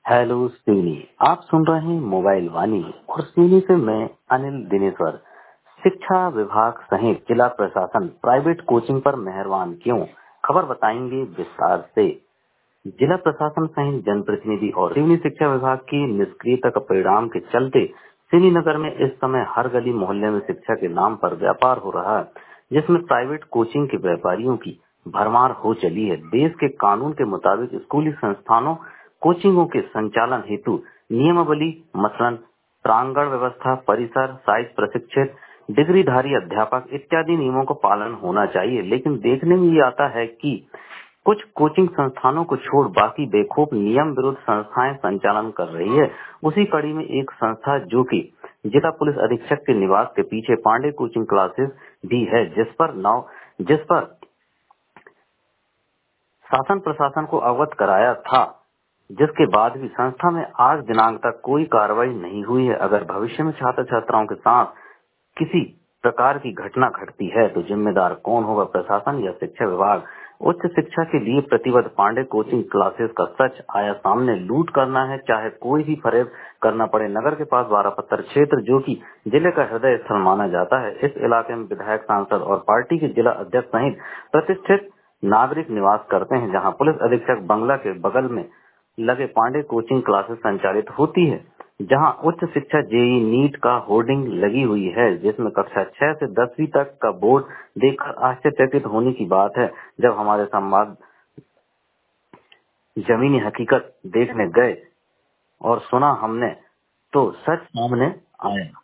Hello Seoni. आप सुन रहे हैं मोबाइल वाणी और सिवनी से मैं अनिल दिनेश्वर। शिक्षा विभाग सहित जिला प्रशासन प्राइवेट कोचिंग पर मेहरबान क्यों, खबर बताएंगे विस्तार से। जिला प्रशासन सहित जनप्रतिनिधि और सिवनी शिक्षा विभाग की निष्क्रियता का परिणाम के चलते सिवनी नगर में इस समय हर गली मोहल्ले में शिक्षा के नाम पर व्यापार हो रहा है, जिसमें प्राइवेट कोचिंग के व्यापारियों की भरमार हो चली है। देश के कानून के मुताबिक स्कूली संस्थानों कोचिंगों के संचालन हेतु नियमावली मसलन प्रांगण व्यवस्था, परिसर, साइज, प्रशिक्षित डिग्रीधारी अध्यापक इत्यादि नियमों का पालन होना चाहिए। लेकिन देखने में ये आता है कि कुछ कोचिंग संस्थानों को छोड़ बाकी बेखूब नियम विरुद्ध संस्थाएं संचालन कर रही है। उसी कड़ी में एक संस्था जो कि जिला पुलिस अधीक्षक के निवास के पीछे पांडे कोचिंग क्लासेस भी है, जिस पर शासन प्रशासन को अवगत कराया था, जिसके बाद भी संस्था में आज दिनांक तक कोई कार्रवाई नहीं हुई है। अगर भविष्य में छात्र छात्राओं के साथ किसी प्रकार की घटना घटती है तो जिम्मेदार कौन होगा, प्रशासन या शिक्षा विभाग। उच्च शिक्षा के लिए प्रतिबद्ध पांडे कोचिंग क्लासेस का सच आया सामने। लूट करना है चाहे कोई भी फरेब करना पड़े। नगर के पास बारापत्थर क्षेत्र जो कि जिले का हृदय स्थल माना जाता है, इस इलाके में विधायक, सांसद और पार्टी के जिला अध्यक्ष सहित प्रतिष्ठित नागरिक निवास करते हैं, जहां पुलिस अधीक्षक बंगला के बगल में लगे पांडे कोचिंग क्लासेस संचालित होती है, जहां उच्च शिक्षा जेई नीट का होर्डिंग लगी हुई है, जिसमें कक्षा 6 से 10वीं तक का बोर्ड देखकर आश्चर्यचकित होने की बात है। जब हमारे संवाद जमीनी हकीकत देखने गए और सुना हमने तो सच सामने आया।